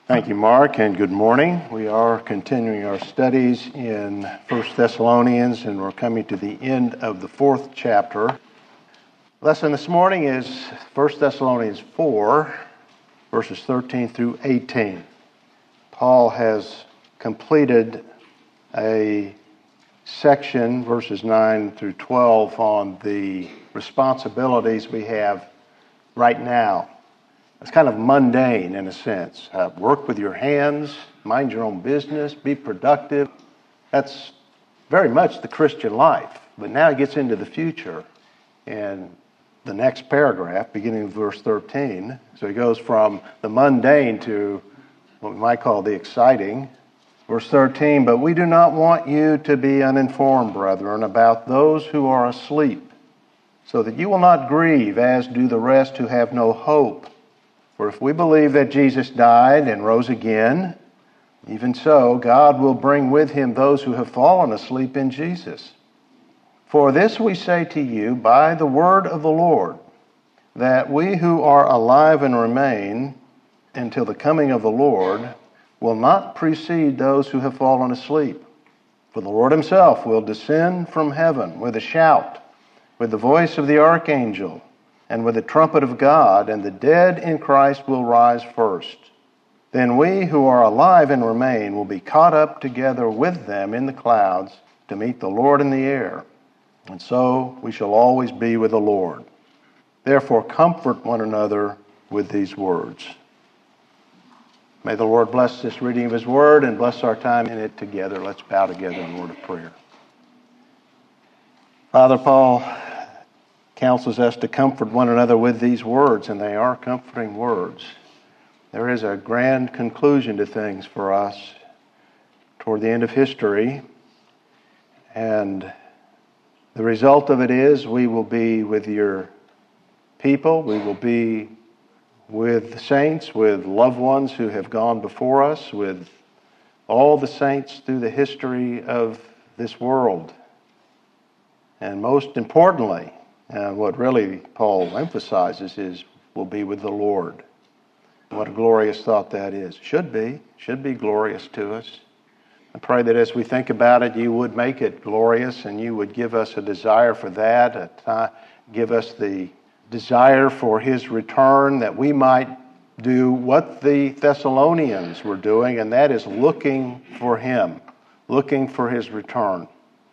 Thank you, Mark, and good morning. We are continuing our studies in 1 Thessalonians, and we're coming to the end of the 4th chapter. Lesson this morning is 1 Thessalonians 4, verses 13 through 18. Paul has completed a section, verses 9 through 12, on the responsibilities we have right now. It's kind of mundane in a sense. Work with your hands, mind your own business, be productive. That's very much the Christian life. But now he gets into the future in the next paragraph, beginning with verse 13. So he goes from the mundane to what we might call the exciting. Verse 13, "But we do not want you to be uninformed, brethren, about those who are asleep, so that you will not grieve as do the rest who have no hope. For if we believe that Jesus died and rose again, even so, God will bring with him those who have fallen asleep in Jesus. For this we say to you by the word of the Lord, that we who are alive and remain until the coming of the Lord will not precede those who have fallen asleep. For the Lord himself will descend from heaven with a shout, with the voice of the archangel, and with the trumpet of God, and the dead in Christ will rise first. Then we who are alive and remain will be caught up together with them in the clouds to meet the Lord in the air. And so we shall always be with the Lord. Therefore comfort one another with these words." May the Lord bless this reading of his word and bless our time in it together. Let's bow together in a word of prayer. Father, Paul counsels us to comfort one another with these words, and they are comforting words. There is a grand conclusion to things for us toward the end of history, and the result of it is we will be with your people, we will be with the saints, with loved ones who have gone before us, with all the saints through the history of this world. And most importantly, and what really Paul emphasizes is we'll be with the Lord. What a glorious thought that is. Should be glorious to us. I pray that as we think about it, you would make it glorious and you would give us a desire for that, give us the desire for his return, that we might do what the Thessalonians were doing, and that is looking for him, looking for his return.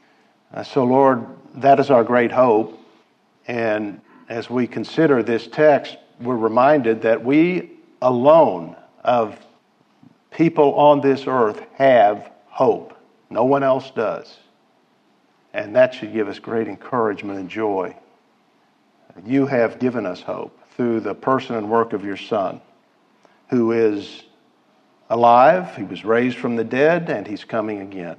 So Lord, that is our great hope. And as we consider this text, we're reminded that we alone of people on this earth have hope. No one else does. And that should give us great encouragement and joy. You have given us hope through the person and work of your Son, who is alive, he was raised from the dead, and he's coming again.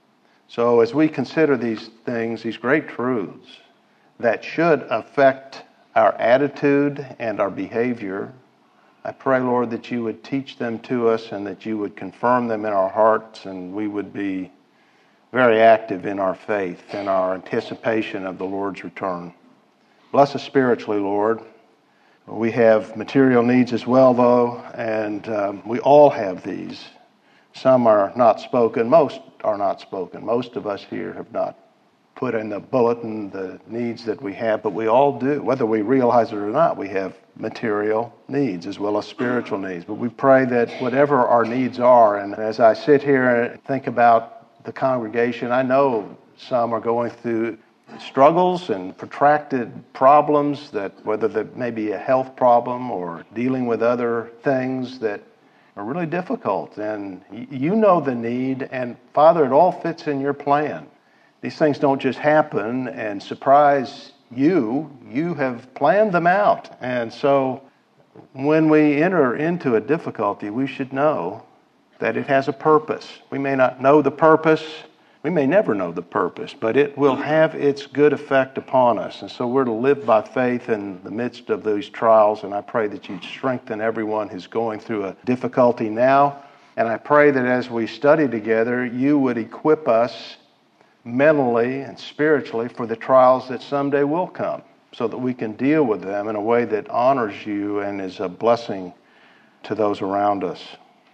So as we consider these things, these great truths, that should affect our attitude and our behavior, I pray, Lord, that you would teach them to us and that you would confirm them in our hearts, and we would be very active in our faith and our anticipation of the Lord's return. Bless us spiritually, Lord. We have material needs as well, though, and we all have these. Some are not spoken. Most are not spoken. Most of us here have not put in the bulletin the needs that we have, but we all do. Whether we realize it or not, we have material needs as well as spiritual needs. But we pray that whatever our needs are, and as I sit here and think about the congregation, I know some are going through struggles and protracted problems, that whether that may be a health problem or dealing with other things that are really difficult. And you know the need, and Father, it all fits in your plan. These things don't just happen and surprise you. You have planned them out. And so when we enter into a difficulty, we should know that it has a purpose. We may not know the purpose. We may never know the purpose, but it will have its good effect upon us. And so we're to live by faith in the midst of those trials. And I pray that you'd strengthen everyone who's going through a difficulty now. And I pray that as we study together, you would equip us mentally and spiritually for the trials that someday will come, so that we can deal with them in a way that honors you and is a blessing to those around us.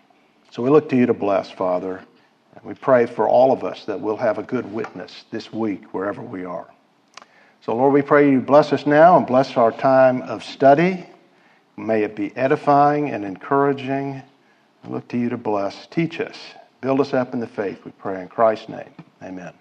So we look to you to bless, Father. And we pray for all of us that we'll have a good witness this week wherever we are. So Lord, we pray you bless us now and bless our time of study. May it be edifying and encouraging. We look to you to bless. Teach us. Build us up in the faith, we pray in Christ's name. Amen.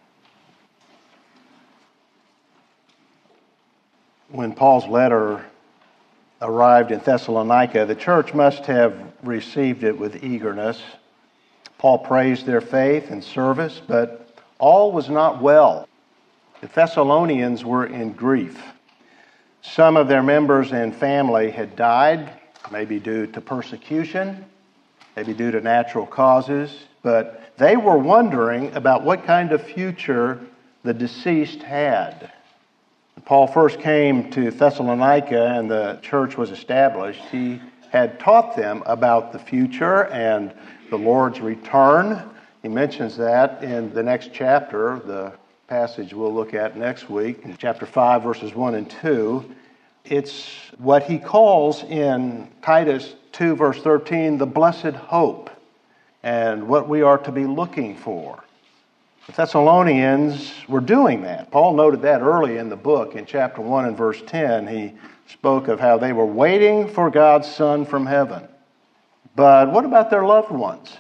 When Paul's letter arrived in Thessalonica, the church must have received it with eagerness. Paul praised their faith and service, but all was not well. The Thessalonians were in grief. Some of their members and family had died, maybe due to persecution, maybe due to natural causes, but they were wondering about what kind of future the deceased had. When Paul first came to Thessalonica and the church was established, he had taught them about the future and the Lord's return. He mentions that in the next chapter, the passage we'll look at next week, in chapter 5, verses 1 and 2. It's what he calls in Titus 2, verse 13, the blessed hope, and what we are to be looking for. The Thessalonians were doing that. Paul noted that early in the book. In chapter 1 and verse 10, he spoke of how they were waiting for God's Son from heaven. But what about their loved ones?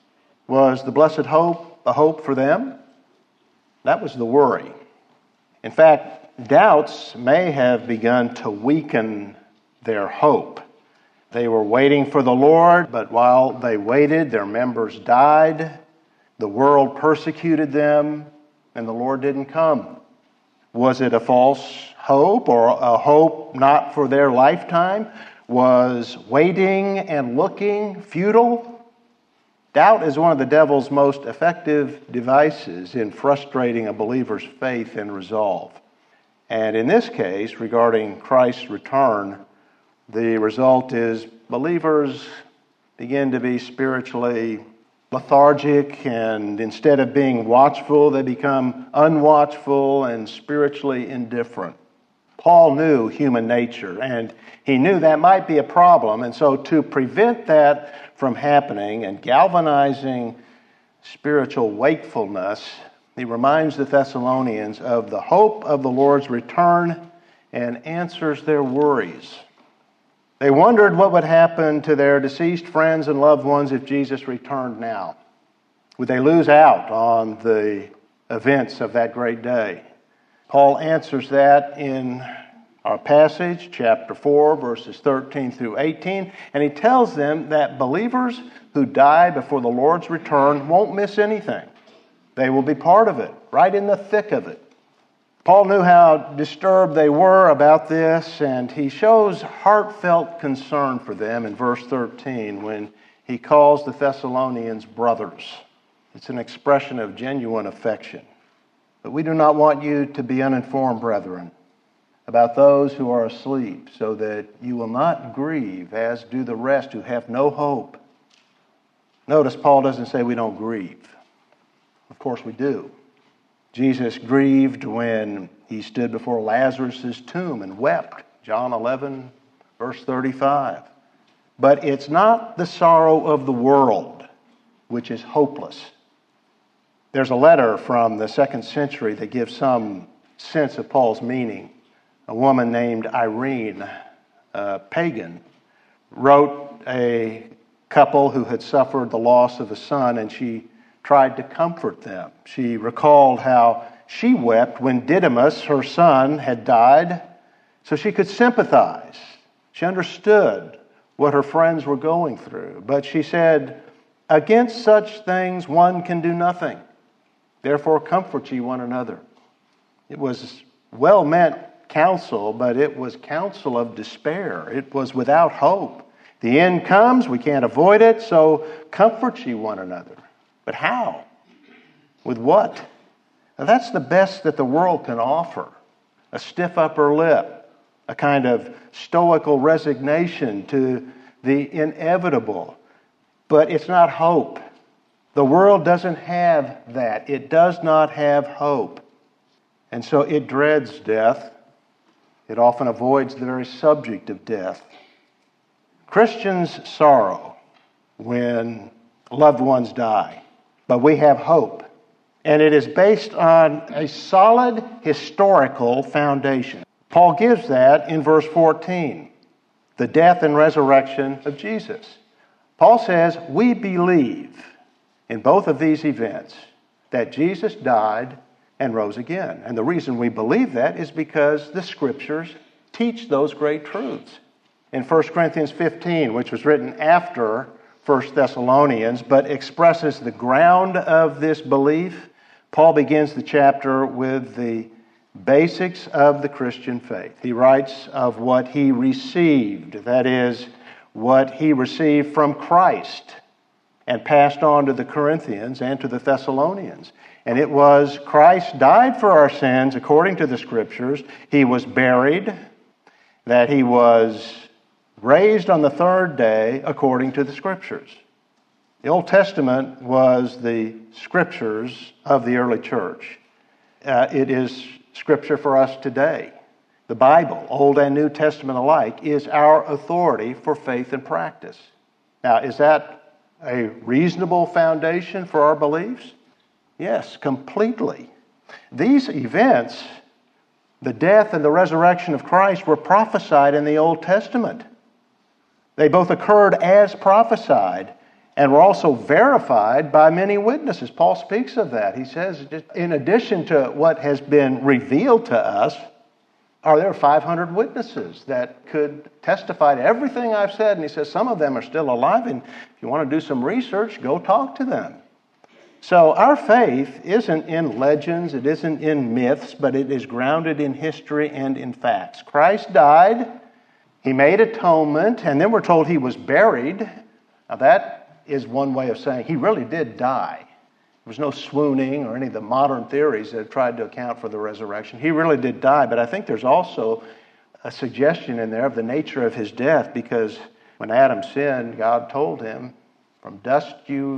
Was the blessed hope a hope for them? That was the worry. In fact, doubts may have begun to weaken their hope. They were waiting for the Lord, but while they waited, their members died. The world persecuted them, and the Lord didn't come. Was it a false hope or a hope not for their lifetime? Was waiting and looking futile? Doubt is one of the devil's most effective devices in frustrating a believer's faith and resolve. And in this case, regarding Christ's return, the result is believers begin to be spiritually lethargic, and instead of being watchful, they become unwatchful and spiritually indifferent. Paul knew human nature, and he knew that might be a problem, and so to prevent that from happening and galvanizing spiritual wakefulness, he reminds the Thessalonians of the hope of the Lord's return and answers their worries. They wondered what would happen to their deceased friends and loved ones if Jesus returned now. Would they lose out on the events of that great day? Paul answers that in our passage, chapter 4, verses 13 through 18, and he tells them that believers who die before the Lord's return won't miss anything. They will be part of it, right in the thick of it. Paul knew how disturbed they were about this, and he shows heartfelt concern for them in verse 13 when he calls the Thessalonians brothers. It's an expression of genuine affection. But we do not want you to be uninformed, brethren, about those who are asleep, so that you will not grieve as do the rest who have no hope. Notice Paul doesn't say we don't grieve. Of course we do. Jesus grieved when he stood before Lazarus' tomb and wept. John 11, verse 35. But it's not the sorrow of the world, which is hopeless. There's a letter from the 2nd century that gives some sense of Paul's meaning. A woman named Irene, a pagan, wrote a couple who had suffered the loss of a son, and she tried to comfort them. She recalled how she wept when Didymus, her son, had died, so she could sympathize. She understood what her friends were going through. But she said, "Against such things one can do nothing. Therefore comfort ye one another." It was well-meant counsel, but it was counsel of despair. It was without hope. The end comes, we can't avoid it, so comfort ye one another. But how? With what? Now that's the best that the world can offer. A stiff upper lip, a kind of stoical resignation to the inevitable. But it's not hope. The world doesn't have that. It does not have hope. And so it dreads death. It often avoids the very subject of death. Christians sorrow when loved ones die. But we have hope. And it is based on a solid historical foundation. Paul gives that in verse 14, the death and resurrection of Jesus. Paul says, we believe in both of these events that Jesus died and rose again. And the reason we believe that is because the Scriptures teach those great truths. In 1 Corinthians 15, which was written after 1 Thessalonians, but expresses the ground of this belief, Paul begins the chapter with the basics of the Christian faith. He writes of what he received, that is, what he received from Christ and passed on to the Corinthians and to the Thessalonians. And it was Christ died for our sins according to the Scriptures. He was buried, that he was raised on the third day according to the Scriptures. The Old Testament was the Scriptures of the early church. It is Scripture for us today. The Bible, Old and New Testament alike, is our authority for faith and practice. Now, is that a reasonable foundation for our beliefs? Yes, completely. These events, the death and the resurrection of Christ, were prophesied in the Old Testament. They both occurred as prophesied and were also verified by many witnesses. Paul speaks of that. He says, in addition to what has been revealed to us, there 500 witnesses that could testify to everything I've said. And he says some of them are still alive, and if you want to do some research, go talk to them. So our faith isn't in legends, it isn't in myths, but it is grounded in history and in facts. Christ died, he made atonement, and then we're told he was buried. Now that is one way of saying he really did die. There was no swooning or any of the modern theories that have tried to account for the resurrection. He really did die, but I think there's also a suggestion in there of the nature of his death, because when Adam sinned, God told him, from dust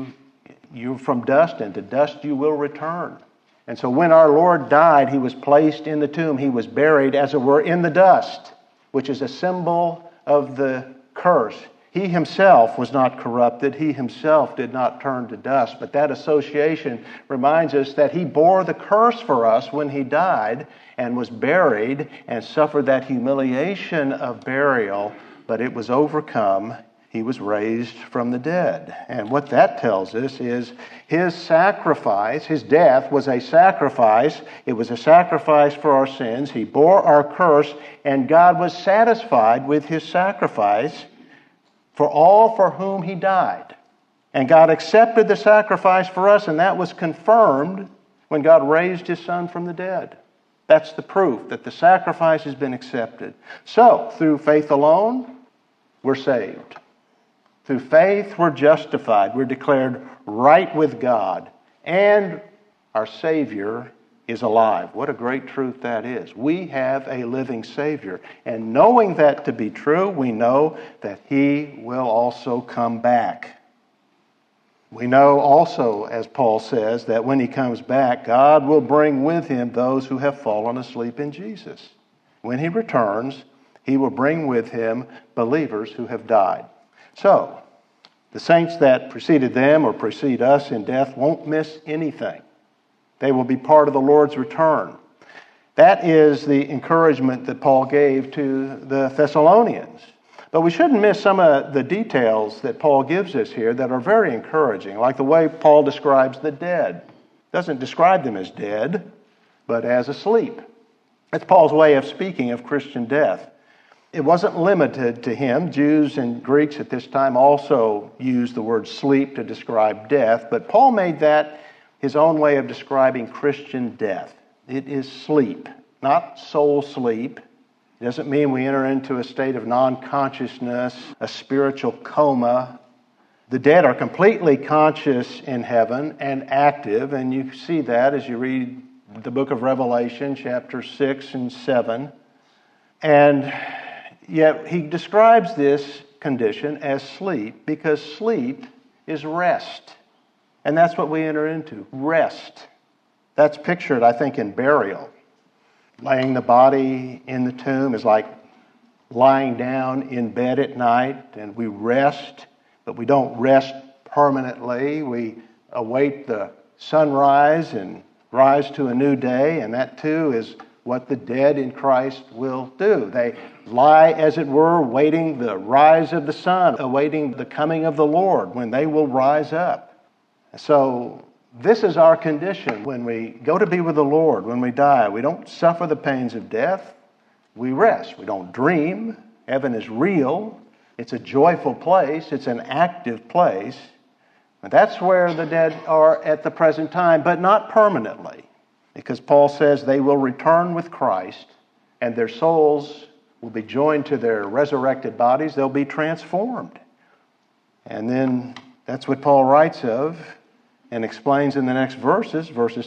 from dust, and to dust you will return. And so when our Lord died, he was placed in the tomb. He was buried, as it were, in the dust, which is a symbol of the curse. He himself was not corrupted. He himself did not turn to dust. But that association reminds us that he bore the curse for us when he died and was buried and suffered that humiliation of burial, but it was overcome. He was raised from the dead. And what that tells us is his sacrifice, his death was a sacrifice. It was a sacrifice for our sins. He bore our curse, and God was satisfied with his sacrifice for all for whom he died. And God accepted the sacrifice for us, and that was confirmed when God raised his Son from the dead. That's the proof that the sacrifice has been accepted. So, through faith alone, we're saved. Through faith, we're justified. We're declared right with God. And our Savior is alive. What a great truth that is. We have a living Savior. And knowing that to be true, we know that he will also come back. We know also, as Paul says, that when he comes back, God will bring with him those who have fallen asleep in Jesus. When he returns, he will bring with him believers who have died. So, the saints that preceded them or precede us in death won't miss anything. They will be part of the Lord's return. That is the encouragement that Paul gave to the Thessalonians. But we shouldn't miss some of the details that Paul gives us here that are very encouraging, like the way Paul describes the dead. He doesn't describe them as dead, but as asleep. That's Paul's way of speaking of Christian death. It wasn't limited to him. Jews and Greeks at this time also used the word sleep to describe death, but Paul made that his own way of describing Christian death. It is sleep, not soul sleep. It doesn't mean we enter into a state of non-consciousness, a spiritual coma. The dead are completely conscious in heaven and active, and you see that as you read the book of Revelation, chapter 6 and 7. And yet he describes this condition as sleep because sleep is rest. And that's what we enter into, rest. That's pictured, I think, in burial. Laying the body in the tomb is like lying down in bed at night, and we rest, but we don't rest permanently. We await the sunrise and rise to a new day, and that too is what the dead in Christ will do. They lie, as it were, waiting the rise of the sun, awaiting the coming of the Lord when they will rise up. So this is our condition when we go to be with the Lord, when we die. We don't suffer the pains of death. We rest. We don't dream. Heaven is real. It's a joyful place. It's an active place. And that's where the dead are at the present time, but not permanently. Because Paul says they will return with Christ, and their souls will be joined to their resurrected bodies. They'll be transformed. And then that's what Paul writes of and explains in the next verses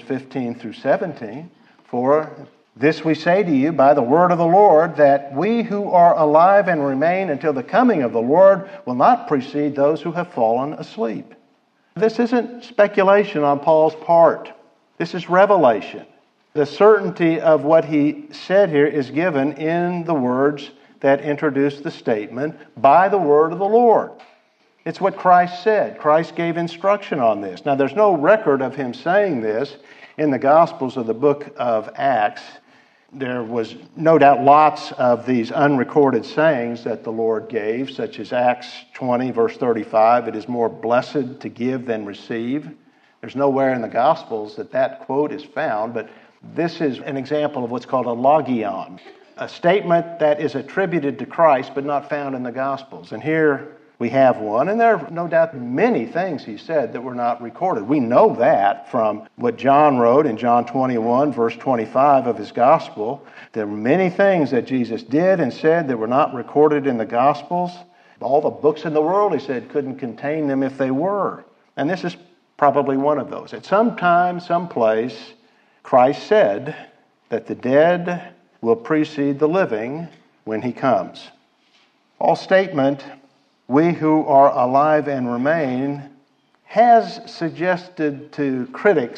15 through 17. For this we say to you by the word of the Lord, that we who are alive and remain until the coming of the Lord will not precede those who have fallen asleep. This isn't speculation on Paul's part. This is revelation. The certainty of what he said here is given in the words that introduce the statement, by the word of the Lord. It's what Christ said. Christ gave instruction on this. Now, there's no record of him saying this in the Gospels of the book of Acts. There was no doubt lots of these unrecorded sayings that the Lord gave, such as Acts 20, verse 35, it is more blessed to give than receive. There's nowhere in the Gospels that quote is found, but this is an example of what's called a logion, a statement that is attributed to Christ but not found in the Gospels. And here we have one, and there are no doubt many things he said that were not recorded. We know that from what John wrote in John 21, verse 25 of his Gospel. There were many things that Jesus did and said that were not recorded in the Gospels. All the books in the world, he said, couldn't contain them if they were. And this is probably one of those. At some time, some place, Christ said that the dead will precede the living when he comes. Paul's statement, we who are alive and remain, has suggested to critics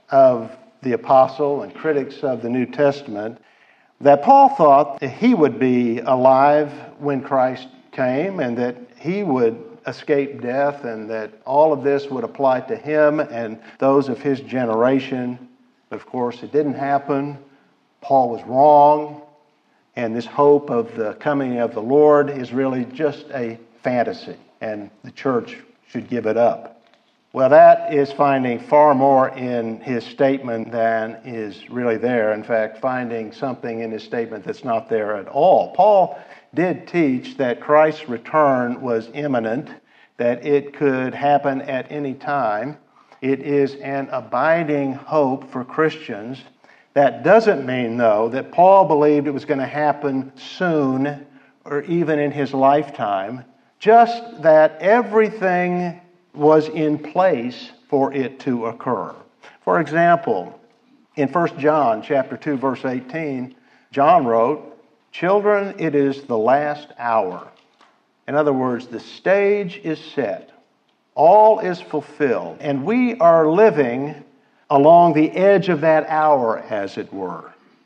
of the apostle and critics of the New Testament that Paul thought that he would be alive when Christ came and that he would escape death and that all of this would apply to him and those of his generation. Of course, it didn't happen. Paul was wrong. And this hope of the coming of the Lord is really just a fantasy, and the church should give it up. Well, that is finding far more in his statement than is really there. In fact, finding something in his statement that's not there at all. Paul did teach that Christ's return was imminent, that it could happen at any time. It is an abiding hope for Christians. That doesn't mean, though, that Paul believed it was going to happen soon or even in his lifetime, just that everything was in place for it to occur. For example, in 1 John chapter 2, verse 18, John wrote, "Children, it is the last hour." In other words, the stage is set. All is fulfilled. And we are living along the edge of that hour, as it were,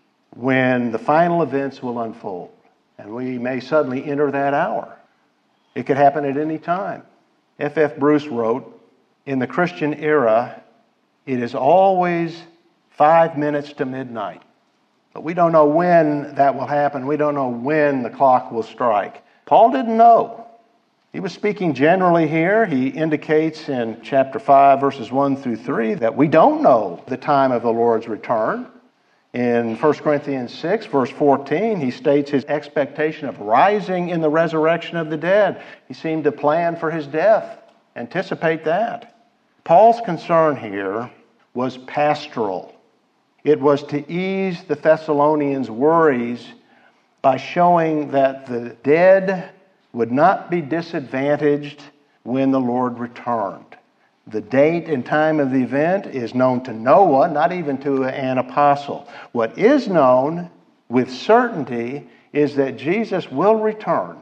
when the final events will unfold. And we may suddenly enter that hour. It could happen at any time. F.F. Bruce wrote, in the Christian era, it is always 5 minutes to midnight. But we don't know when that will happen. We don't know when the clock will strike. Paul didn't know. He was speaking generally here. He indicates in chapter 5, verses 1 through 3, that we don't know the time of the Lord's return. In 1 Corinthians 6, verse 14, he states his expectation of rising in the resurrection of the dead. He seemed to plan for his death, anticipate that. Paul's concern here was pastoral. It was to ease the Thessalonians' worries by showing that the dead would not be disadvantaged when the Lord returned. The date and time of the event is known to no one, not even to an apostle. What is known with certainty is that Jesus will return,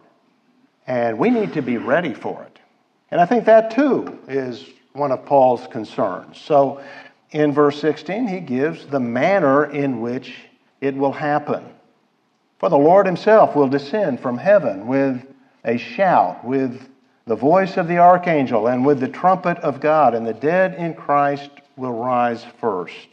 and we need to be ready for it. And I think that too is one of Paul's concerns. So in verse 16, he gives the manner in which it will happen. For the Lord himself will descend from heaven with a shout, with the voice of the archangel, and with the trumpet of God, and the dead in Christ will rise first.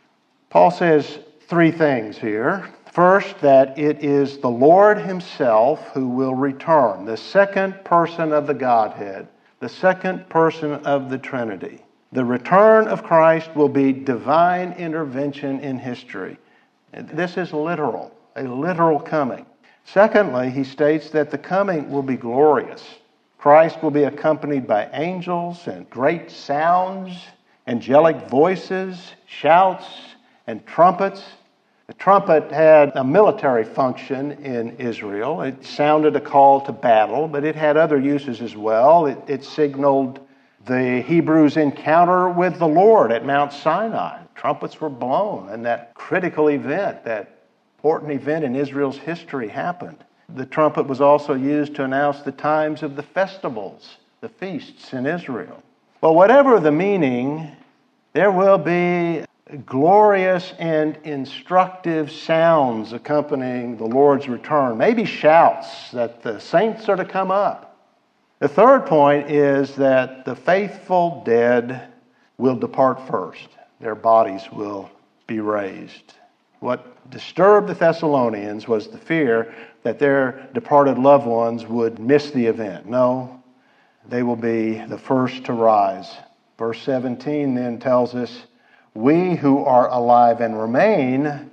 Paul says three things here. First, that it is the Lord himself who will return, the second person of the Godhead, the second person of the Trinity. The return of Christ will be divine intervention in history. This is literal, a literal coming. Secondly, he states that the coming will be glorious. Christ will be accompanied by angels and great sounds, angelic voices, shouts, and trumpets. The trumpet had a military function in Israel. It sounded a call to battle, but it had other uses as well. It signaled the Hebrews' encounter with the Lord at Mount Sinai. Trumpets were blown, and that critical event, that important event in Israel's history happened. The trumpet was also used to announce the times of the festivals, the feasts in Israel. Well, whatever the meaning, there will be glorious and instructive sounds accompanying the Lord's return. Maybe shouts that the saints are to come up. The third point is that the faithful dead will depart first. Their bodies will be raised. What disturbed the Thessalonians was the fear that their departed loved ones would miss the event. No, they will be the first to rise. Verse 17 then tells us, we who are alive and remain,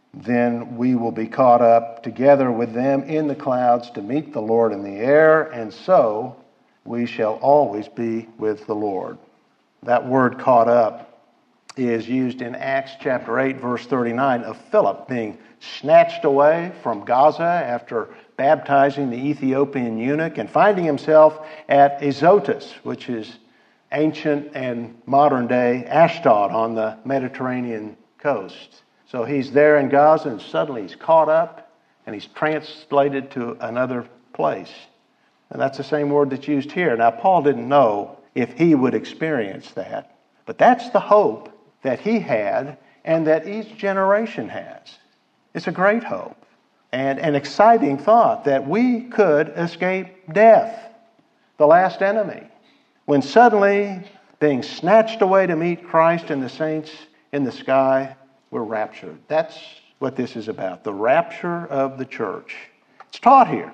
then we will be caught up together with them in the clouds to meet the Lord in the air, and so we shall always be with the Lord. That word caught up is used in Acts chapter 8, verse 39 of Philip being snatched away from Gaza after baptizing the Ethiopian eunuch and finding himself at Azotus, which is ancient and modern-day Ashdod on the Mediterranean coast. So he's there in Gaza, and suddenly he's caught up, and he's translated to another place. And that's the same word that's used here. Now, Paul didn't know if he would experience that, but that's the hope that he had and that each generation has. It's a great hope and an exciting thought that we could escape death, the last enemy, when suddenly, being snatched away to meet Christ and the saints in the sky, we're raptured. That's what this is about, the rapture of the church. It's taught here.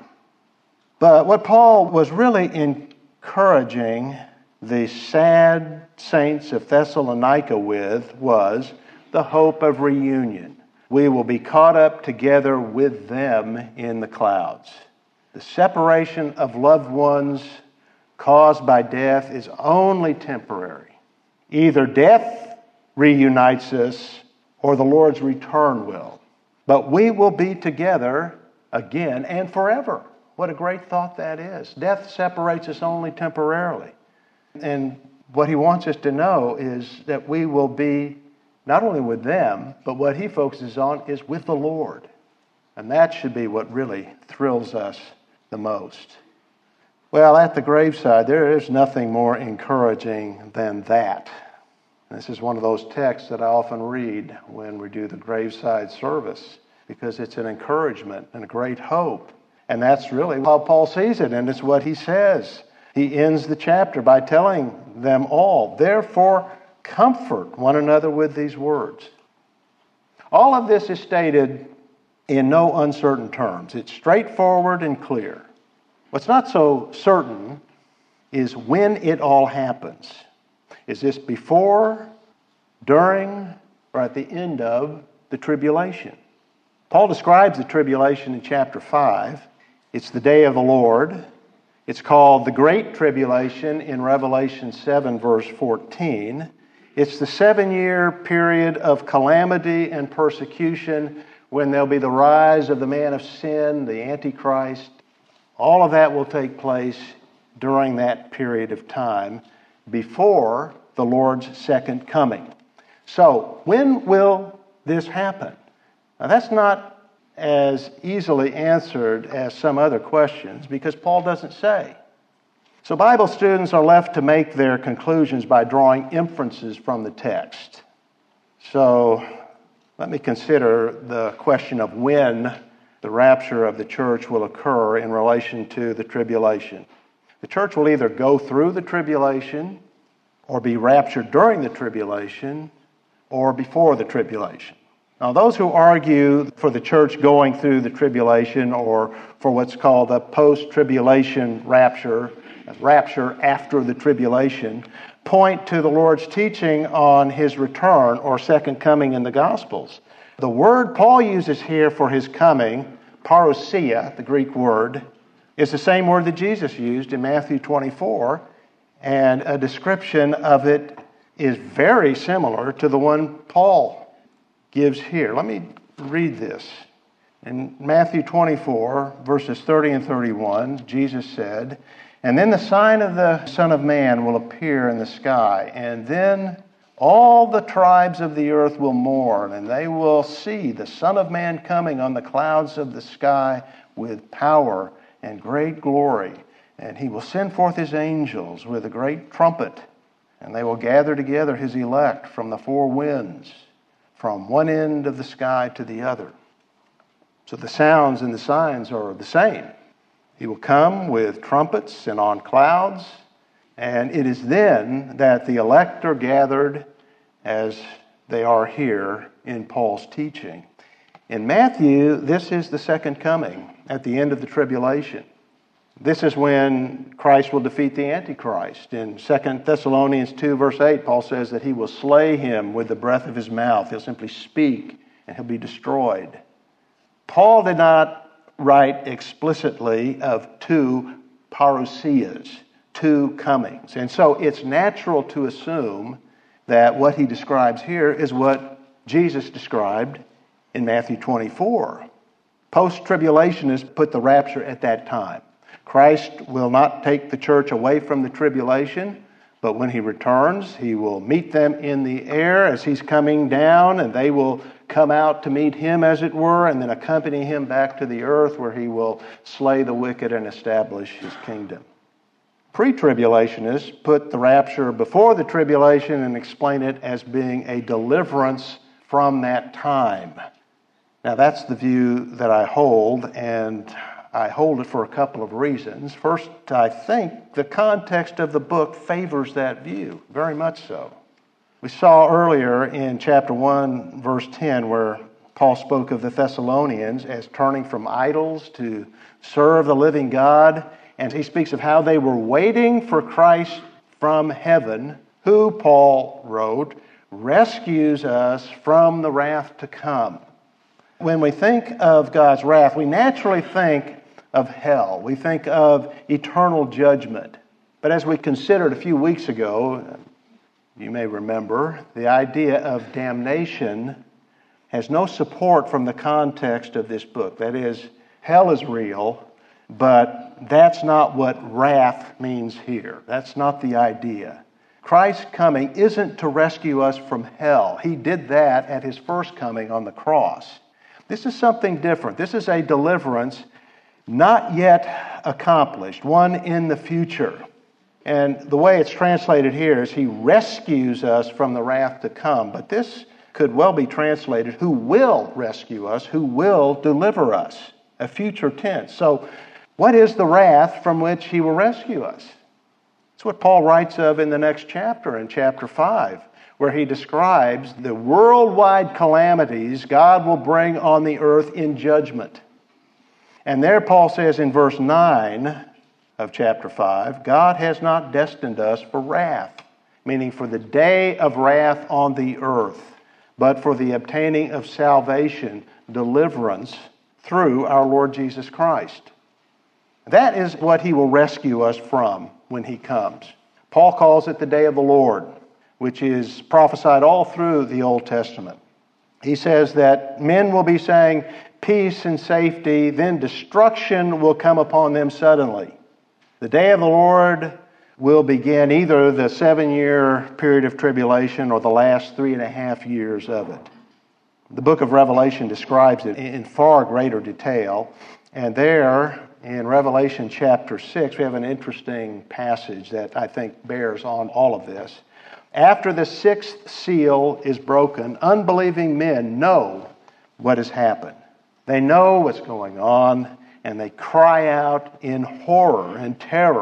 But what Paul was really encouraging the sad saints of Thessalonica with was the hope of reunion. We will be caught up together with them in the clouds. The separation of loved ones caused by death is only temporary. Either death reunites us or the Lord's return will. But we will be together again and forever. What a great thought that is. Death separates us only temporarily. And what he wants us to know is that we will be not only with them, but what he focuses on is with the Lord. And that should be what really thrills us the most. Well, at the graveside, there is nothing more encouraging than that. This is one of those texts that I often read when we do the graveside service, because it's an encouragement and a great hope. And that's really how Paul sees it, and it's what he says. He ends the chapter by telling them all, therefore, comfort one another with these words. All of this is stated in no uncertain terms. It's straightforward and clear. What's not so certain is when it all happens. Is this before, during, or at the end of the tribulation? Paul describes the tribulation in chapter 5. It's the day of the Lord. It's called the Great Tribulation in Revelation 7, verse 14. It's the 7-year period of calamity and persecution when there'll be the rise of the man of sin, the Antichrist. All of that will take place during that period of time before the Lord's second coming. So, when will this happen? Now, that's not as easily answered as some other questions because Paul doesn't say. So, Bible students are left to make their conclusions by drawing inferences from the text. So, let me consider the question of when the rapture of the church will occur in relation to the tribulation. The church will either go through the tribulation or be raptured during the tribulation or before the tribulation. Now, those who argue for the church going through the tribulation or for what's called the post-tribulation rapture after the tribulation, point to the Lord's teaching on His return or second coming in the Gospels. The word Paul uses here for His coming, parousia, the Greek word, is the same word that Jesus used in Matthew 24, and a description of it is very similar to the one Paul gives here. Let me read this. In Matthew 24, verses 30 and 31, Jesus said, "And then the sign of the Son of Man will appear in the sky, and then all the tribes of the earth will mourn, and they will see the Son of Man coming on the clouds of the sky with power and great glory. And He will send forth His angels with a great trumpet, and they will gather together His elect from the four winds, from one end of the sky to the other." So the sounds and the signs are the same. He will come with trumpets and on clouds, and it is then that the elect are gathered as they are here in Paul's teaching. In Matthew, this is the second coming at the end of the tribulation. This is when Christ will defeat the Antichrist. In 2 Thessalonians 2, verse 8, Paul says that He will slay him with the breath of His mouth. He'll simply speak and he'll be destroyed. Paul did not write explicitly of two parousias, two comings. And so it's natural to assume that what he describes here is what Jesus described in Matthew 24. Post-tribulationists put the rapture at that time. Christ will not take the church away from the tribulation, but when He returns, He will meet them in the air as He's coming down, and they will come out to meet Him, as it were, and then accompany Him back to the earth where He will slay the wicked and establish His kingdom. Pre-tribulationists put the rapture before the tribulation and explain it as being a deliverance from that time. Now, that's the view that I hold, and I hold it for a couple of reasons. First, I think the context of the book favors that view, very much so. We saw earlier in chapter 1, verse 10, where Paul spoke of the Thessalonians as turning from idols to serve the living God, and he speaks of how they were waiting for Christ from heaven, who, Paul wrote, rescues us from the wrath to come. When we think of God's wrath, we naturally think of hell. We think of eternal judgment. But as we considered a few weeks ago, you may remember, the idea of damnation has no support from the context of this book. That is, hell is real, but that's not what wrath means here. That's not the idea. Christ's coming isn't to rescue us from hell. He did that at His first coming on the cross. This is something different. This is a deliverance not yet accomplished, one in the future. And the way it's translated here is He rescues us from the wrath to come. But this could well be translated, who will rescue us, who will deliver us, a future tense. So what is the wrath from which He will rescue us? It's what Paul writes of in the next chapter, in chapter 5, where he describes the worldwide calamities God will bring on the earth in judgment. And there Paul says in verse 9 of chapter 5, God has not destined us for wrath, meaning for the day of wrath on the earth, but for the obtaining of salvation, deliverance, through our Lord Jesus Christ. That is what He will rescue us from when He comes. Paul calls it the day of the Lord, which is prophesied all through the Old Testament. He says that men will be saying, peace and safety, then destruction will come upon them suddenly. The day of the Lord will begin either the 7-year period of tribulation or the last 3.5 years of it. The book of Revelation describes it in far greater detail. And there, in Revelation chapter 6, we have an interesting passage that I think bears on all of this. After the 6th seal is broken, unbelieving men know what has happened. They know what's going on, and they cry out in horror and terror.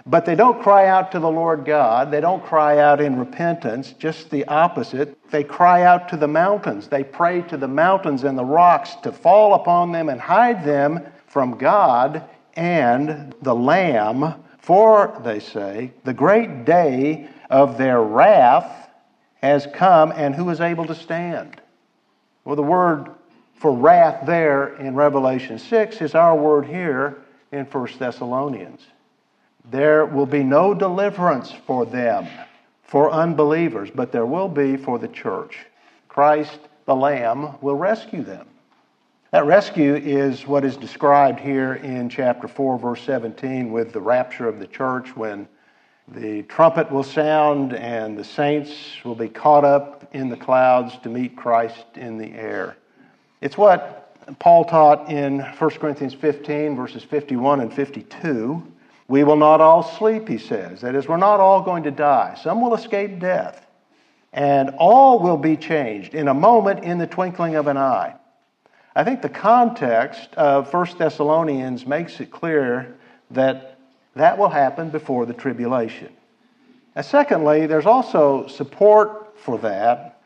But they don't cry out to the Lord God. They don't cry out in repentance, just the opposite. They cry out to the mountains. They pray to the mountains and the rocks to fall upon them and hide them from God and the Lamb, for, they say, the great day of their wrath has come, and who is able to stand? Well, the word for wrath there in Revelation 6 is our word here in 1 Thessalonians. There will be no deliverance for them, for unbelievers, but there will be for the church. Christ, the Lamb, will rescue them. That rescue is what is described here in chapter 4, verse 17, with the rapture of the church, when the trumpet will sound and the saints will be caught up in the clouds to meet Christ in the air. It's what Paul taught in 1 Corinthians 15, verses 51 and 52. We will not all sleep, he says. That is, we're not all going to die. Some will escape death. And all will be changed in a moment, in the twinkling of an eye. I think the context of 1 Thessalonians makes it clear that that will happen before the tribulation. And secondly, there's also support for that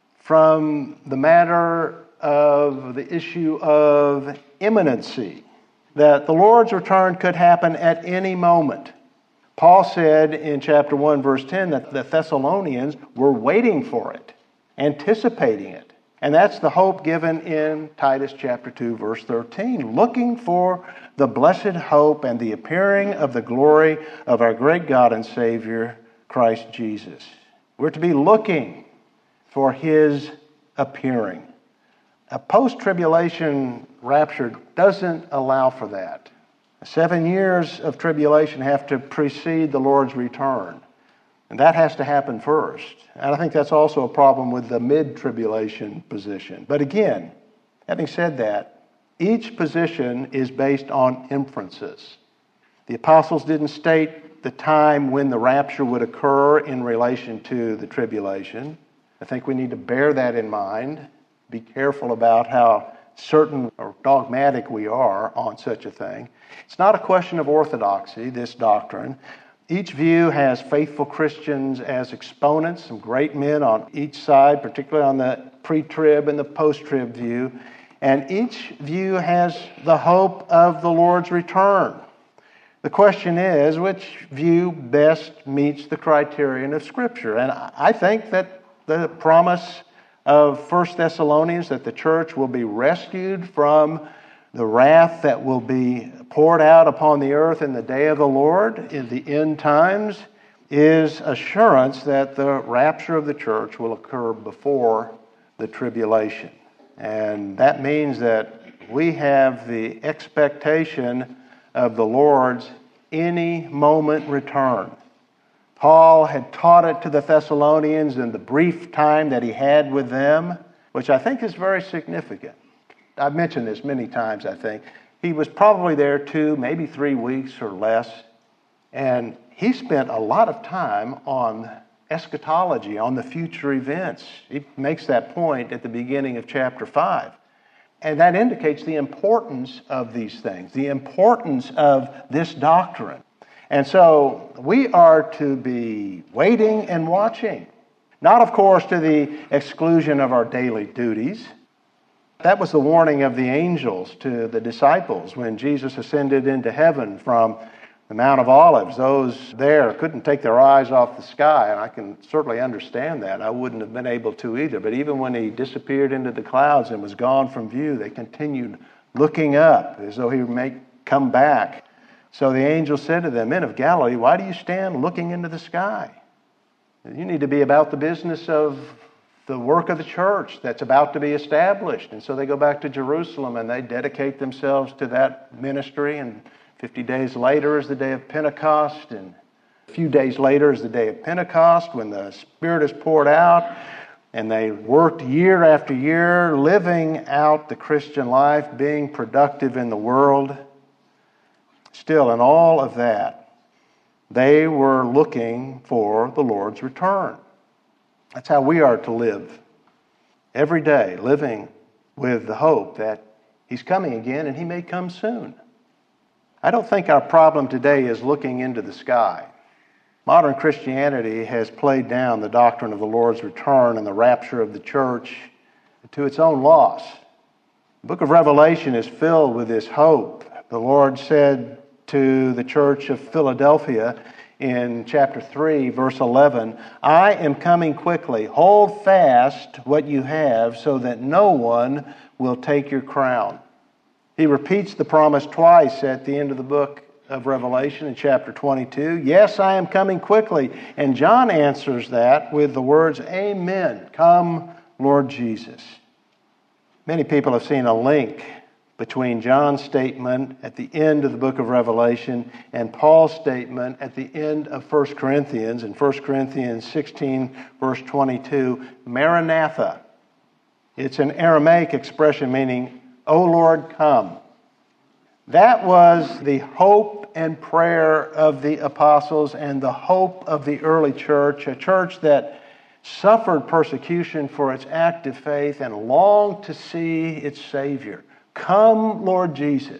from the matter of the issue of imminency, that the Lord's return could happen at any moment. Paul said in chapter 1, verse 10, that the Thessalonians were waiting for it, anticipating it. And that's the hope given in Titus chapter 2, verse 13, looking for the blessed hope and the appearing of the glory of our great God and Savior, Christ Jesus. We're to be looking for His appearing. A post-tribulation rapture doesn't allow for that. 7 years of tribulation have to precede the Lord's return. And that has to happen first. And I think that's also a problem with the mid-tribulation position. But again, having said that, each position is based on inferences. The apostles didn't state the time when the rapture would occur in relation to the tribulation. I think we need to bear that in mind. Be careful about how certain or dogmatic we are on such a thing. It's not a question of orthodoxy, this doctrine. Each view has faithful Christians as exponents, some great men on each side, particularly on the pre-trib and the post-trib view. And each view has the hope of the Lord's return. The question is, which view best meets the criterion of Scripture? And I think that the promise of 1 Thessalonians, that the church will be rescued from the wrath that will be poured out upon the earth in the day of the Lord, in the end times, is assurance that the rapture of the church will occur before the tribulation. And that means that we have the expectation of the Lord's any moment return. Paul had taught it to the Thessalonians in the brief time that he had with them, which I think is very significant. I've mentioned this many times, I think. He was probably there 2, maybe 3 weeks or less, and he spent a lot of time on eschatology, on the future events. He makes that point at the beginning of chapter 5. And that indicates the importance of these things, the importance of this doctrine. And so we are to be waiting and watching, not, of course, to the exclusion of our daily duties. That was the warning of the angels to the disciples when Jesus ascended into heaven from the Mount of Olives. Those there couldn't take their eyes off the sky, and I can certainly understand that. I wouldn't have been able to either. But even when he disappeared into the clouds and was gone from view, they continued looking up as though he may come back. So the angel said to them, "Men of Galilee, why do you stand looking into the sky? You need to be about the business of the work of the church that's about to be established." And so they go back to Jerusalem and they dedicate themselves to that ministry. And 50 days later is the day of Pentecost. And a few days later is the day of Pentecost when the Spirit is poured out. And they worked year after year, living out the Christian life, being productive in the world. Still, in all of that, they were looking for the Lord's return. That's how we are to live every day, living with the hope that He's coming again and He may come soon. I don't think our problem today is looking into the sky. Modern Christianity has played down the doctrine of the Lord's return and the rapture of the church to its own loss. The book of Revelation is filled with this hope. The Lord said to the church of Philadelphia in chapter 3, verse 11, I am coming quickly. Hold fast what you have so that no one will take your crown. He repeats the promise twice at the end of the book of Revelation in chapter 22. Yes, I am coming quickly. And John answers that with the words, Amen. Come, Lord Jesus. Many people have seen a link between John's statement at the end of the book of Revelation and Paul's statement at the end of 1 Corinthians, in 1 Corinthians 16, verse 22, Maranatha. It's an Aramaic expression meaning, O Lord, come. That was the hope and prayer of the apostles and the hope of the early church, a church that suffered persecution for its active faith and longed to see its Savior. Come, Lord Jesus.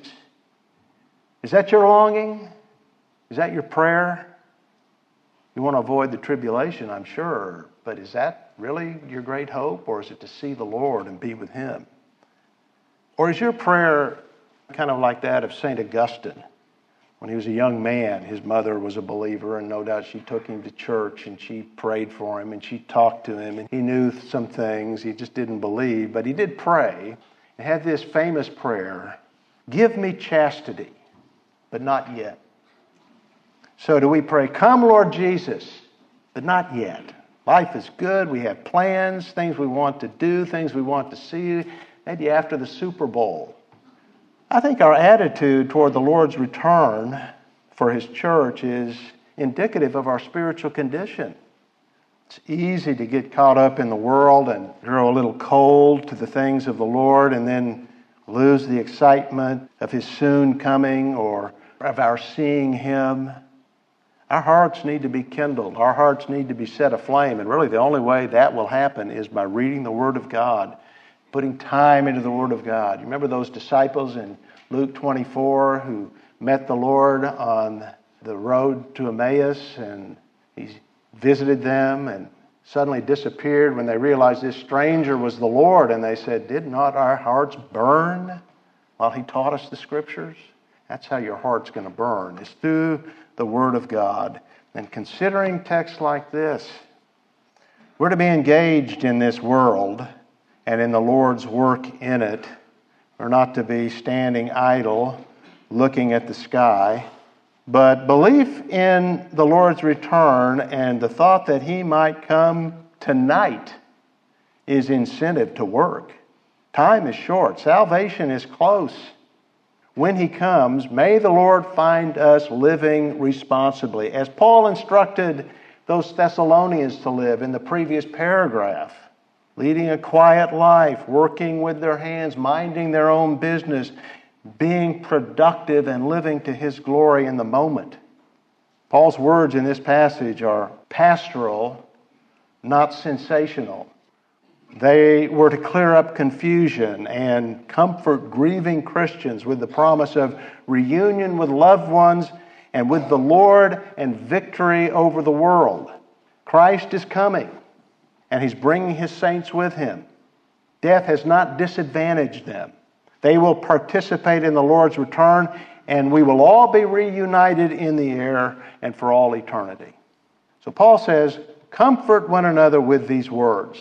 Is that your longing? Is that your prayer? You want to avoid the tribulation, I'm sure, but is that really your great hope, or is it to see the Lord and be with Him? Or is your prayer kind of like that of St. Augustine? When he was a young man, his mother was a believer, and no doubt she took him to church, and she prayed for him, and she talked to him, and he knew some things. He just didn't believe, but he did pray, and had this famous prayer, give me chastity, but not yet. So do we pray, come Lord Jesus, but not yet. Life is good, we have plans, things we want to do, things we want to see, maybe after the Super Bowl. I think our attitude toward the Lord's return for His church is indicative of our spiritual condition. It's easy to get caught up in the world and grow a little cold to the things of the Lord and then lose the excitement of His soon coming or of our seeing Him. Our hearts need to be kindled. Our hearts need to be set aflame. And really the only way that will happen is by reading the Word of God, putting time into the Word of God. You remember those disciples in Luke 24 who met the Lord on the road to Emmaus, and He visited them and suddenly disappeared when they realized this stranger was the Lord, and they said, did not our hearts burn while He taught us the Scriptures? That's how your heart's going to burn, is through the Word of God. And considering texts like this, we're to be engaged in this world and in the Lord's work in it. We're not to be standing idle, looking at the sky. But belief in the Lord's return and the thought that He might come tonight is incentive to work. Time is short. Salvation is close. When He comes, may the Lord find us living responsibly, as Paul instructed those Thessalonians to live in the previous paragraph, leading a quiet life, working with their hands, minding their own business, being productive and living to His glory in the moment. Paul's words in this passage are pastoral, not sensational. They were to clear up confusion and comfort grieving Christians with the promise of reunion with loved ones and with the Lord and victory over the world. Christ is coming, and He's bringing His saints with Him. Death has not disadvantaged them. They will participate in the Lord's return, and we will all be reunited in the air and for all eternity. So Paul says, comfort one another with these words.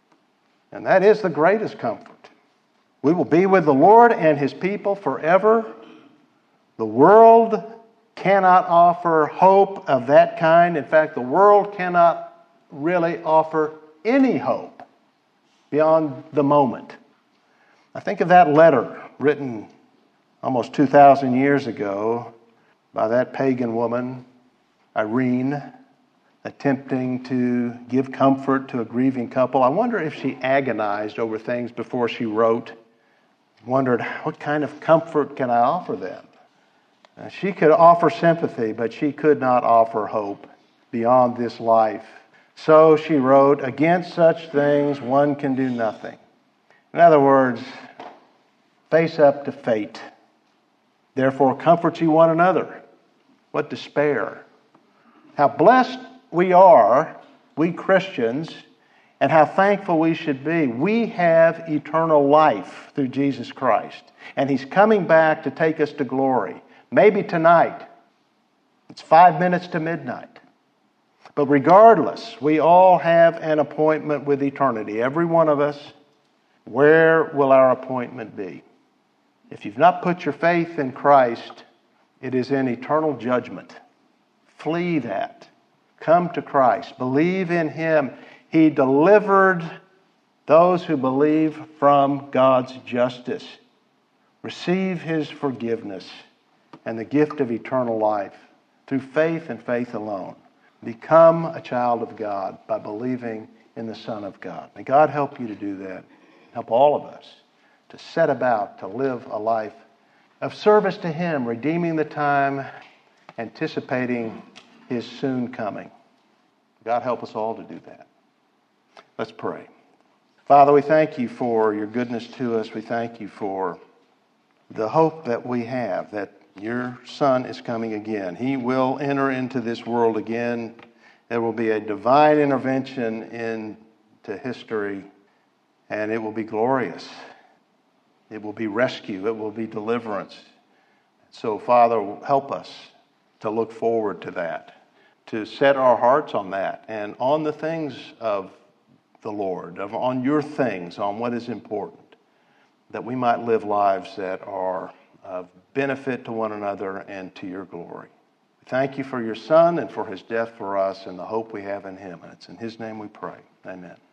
And that is the greatest comfort. We will be with the Lord and His people forever. The world cannot offer hope of that kind. In fact, the world cannot really offer any hope beyond the moment. I think of that letter written almost 2,000 years ago by that pagan woman, Irene, attempting to give comfort to a grieving couple. I wonder if she agonized over things before she wrote, wondered, what kind of comfort can I offer them? She could offer sympathy, but she could not offer hope beyond this life. So she wrote, against such things one can do nothing. In other words, face up to fate. Therefore, comfort ye one another. What despair. How blessed we are, we Christians, and how thankful we should be. We have eternal life through Jesus Christ. And He's coming back to take us to glory. Maybe tonight. It's 5 minutes to midnight. But regardless, we all have an appointment with eternity. Every one of us. Where will our appointment be? If you've not put your faith in Christ, it is in eternal judgment. Flee that. Come to Christ. Believe in Him. He delivered those who believe from God's justice. Receive His forgiveness and the gift of eternal life through faith and faith alone. Become a child of God by believing in the Son of God. May God help you to do that. Help all of us to set about to live a life of service to Him, redeeming the time, anticipating His soon coming. God help us all to do that. Let's pray. Father, we thank You for Your goodness to us. We thank You for the hope that we have that Your Son is coming again. He will enter into this world again. There will be a divine intervention into history, and it will be glorious. It will be rescue. It will be deliverance. So, Father, help us to look forward to that, to set our hearts on that and on the things of the Lord, on Your things, on what is important, that we might live lives that are of benefit to one another and to Your glory. Thank You for Your Son and for His death for us and the hope we have in Him. And it's in His name we pray. Amen.